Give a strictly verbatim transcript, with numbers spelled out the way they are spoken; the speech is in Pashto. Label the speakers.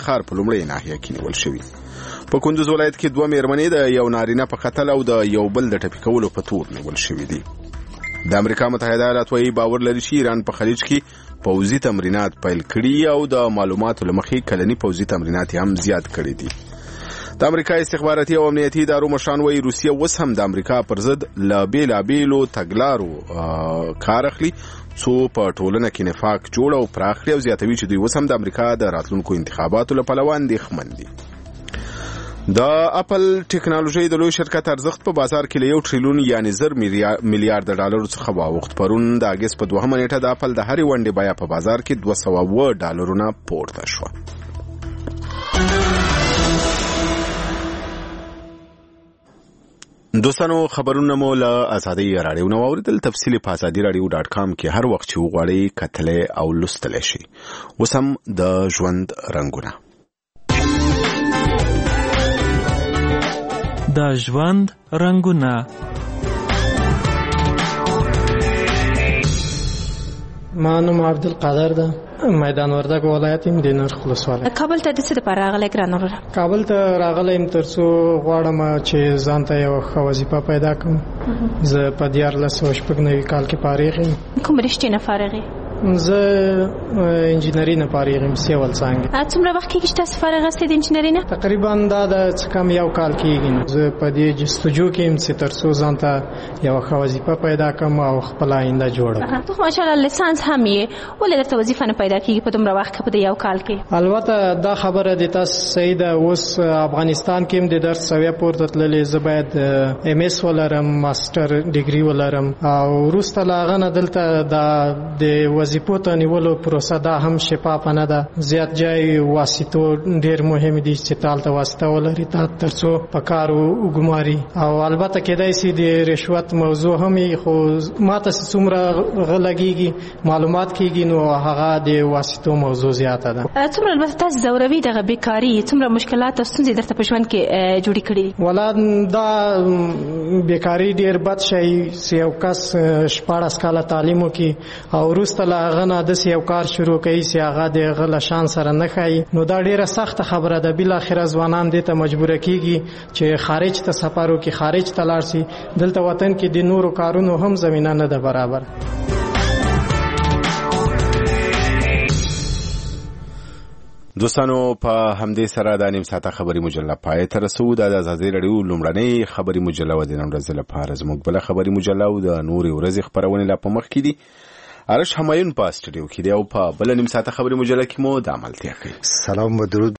Speaker 1: ښار په لومړۍ ناحیه کې نیول شوي. په کندوز ولایت کې دوه میرمنې د یو نارینه په قتل او د یو بل د ټپي کولو په تور نیول شوي دي. د امریکا متحده ایالات وايي باور لري چې ایران په خلیج کې پوځي تمرینات پیل کړي او د معلوماتو له مخې کلني پوځي تمرینات هم زیات کړي دي. د امریکا استخباراتي او امنیتي ادارو مشران وايي روسیه اوس هم د امریکا پر ضد له بېلابېلو تګلارو کار اخلي څو په ټولنه کې نفاق جوړ او پراخ کړي او زیاتوي چې دوی اوس هم د امریکا د راتلونکو انتخاباتو له پلوه اندېښمن دي. د اپل ټیکنالوژي د لوی شرکت ارزښت په بازار کې له یو ټریلیون یعنی زر میلیارډ ډالرو څخه واوښت. پرون د اګست په دوهمه نیټه د اپل د هرې ونډې بیه په بازار کې دوه سوه اووه ډالرونه پورته شوه. دوستانو خبرونه مو له ازادي راډیو نو اوریدل. تفصیلی په ازادي راډیو ډاټ کام کې هر وخت چې وغواړئ کتلې او لوستلی شئ. اوس هم د ژوند رنګونه.
Speaker 2: د ژوند رنګونه.
Speaker 3: ما نوم عبدالقادر ده، میدان وردګ ولایت یم، د نرخ ولسوالۍ.
Speaker 4: کابل ته د څه لپاره راغلی ګرانه وروره؟
Speaker 3: کابل ته راغلی یم تر څو غواړم چې ځان ته یوه ښه وظیفه پیدا کړم. زه په دیارلس سوه شپږ نوي کال کې فارغ یم.
Speaker 4: کوم رشتې نه فارغ یې؟
Speaker 3: زه انجینري نه فارغ یم، سیول څانګې.
Speaker 4: څومره وخت کېږي چې تاسو فارغ یاستئ د انجینري نه؟
Speaker 3: تقریبا دا د څه کم یو کال کېږي. زه په دې جستجو کې یم چې تر څو ځان ته یوه ښه وظیفه پیدا کړم او خپله آینده جوړه کړم.
Speaker 4: ته ماشاءالله لیسانس هم یې، ولې درته وظیفه نه پیدا کېږي په دومره وخت کې په دې یو کال کې؟
Speaker 3: البته دا خبره د تاسو صحیح ده. اوس افغانستان کې هم د درس سویه پورته تللی. زه باید ایم ایس ولرم، ماسټر ډیګري ولرم او وروسته له هغه نه دلته د وظیفو ته نیولو پروسه دا هم شفافه نه ده. زیات جای واسطو ډیر مهم دي چې تال ته واسطه ولري تر څو په کار وګماري. او البته کېدای شي د رشوت موضوع هم وي، خو ماته چې څومره غه لګېږي معلومات کېږي نو هغه د واسطو موضوع زیاته ده.
Speaker 4: څومره البته تاسو ځوروي دغه بیکاري څومره مشکلات او ستونزې درته په ژوند کې جوړې کړي دي؟
Speaker 3: ولا دا بیکاري ډیر بد شی چې یو کس شپاړس کاله تعلیم وکړي او وروسته له هغه نه داسې یو کار شروع کوي چې هغه د هغه له شان سره نه ښایي، نو دا ډیره سخته خبره ده. بالاخره ځوانان دې ته مجبوره کېږي چې خارج ته سفر وکړي، خارج ته لاړ شي. دلته وطن کې د نورو کارونو هم زمینه نه ده برابر.
Speaker 1: دوستانو په همدې سره د نیم ساعته خبري مجله پای ته رسو. د ازادي راډیو لومړنۍ خبري مجله و د نن ورځې لپاره زموږ بله خبري مجله او د نورې ورځې خپرونې لا په مخ کې دي. ارش همایون په استودیو کې دی او په بل نیم ساعته خبري مجله کې مو د عملتیا کوي.
Speaker 5: سلام و درود